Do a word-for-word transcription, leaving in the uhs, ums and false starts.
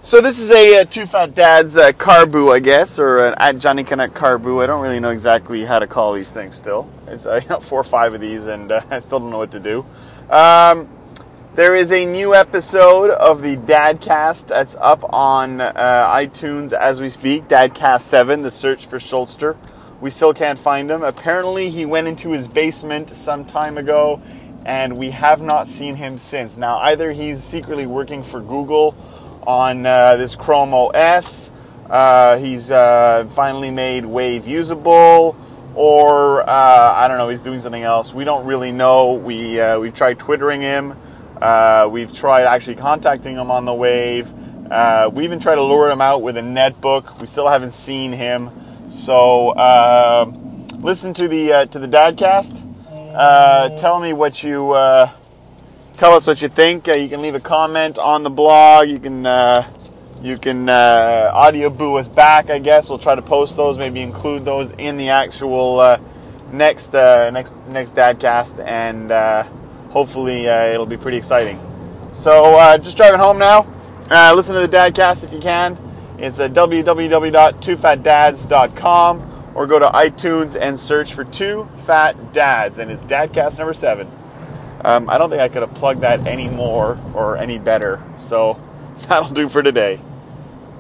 So this is a uh, Two Fat Dads uh, carbu, I guess, or an at Johnny Canuck carbu. I don't really know exactly how to call these things still. It's uh, you know, four or five of these, and uh, I still don't know what to do. Um, there is a new episode of the Dadcast that's up on uh, iTunes as we speak. Dadcast seven, The Search for Schulster. We still can't find him. Apparently he went into his basement some time ago, and we have not seen him since. Now, either he's secretly working for Google on uh, this Chrome O S, uh, he's uh, finally made Wave usable, or uh, I don't know, he's doing something else. We don't really know. We, uh, we've tried Twittering him. Uh, we've tried actually contacting him on the Wave. Uh, we even tried to lure him out with a netbook. We still haven't seen him. So uh, listen to the uh, to the Dadcast. Uh, tell me what you uh, tell us what you think. Uh, you can leave a comment on the blog. You can uh, you can uh, audio boo us back. I guess we'll try to post those. Maybe include those in the actual uh, next uh, next next Dadcast, and uh, hopefully uh, it'll be pretty exciting. So uh, just driving home now. Uh, listen to the Dadcast if you can. It's at w w w dot two fat dads dot com, or go to iTunes and search for Two Fat Dads, and it's Dadcast number seven. Um, I don't think I could have plugged that any more or any better, so that'll do for today.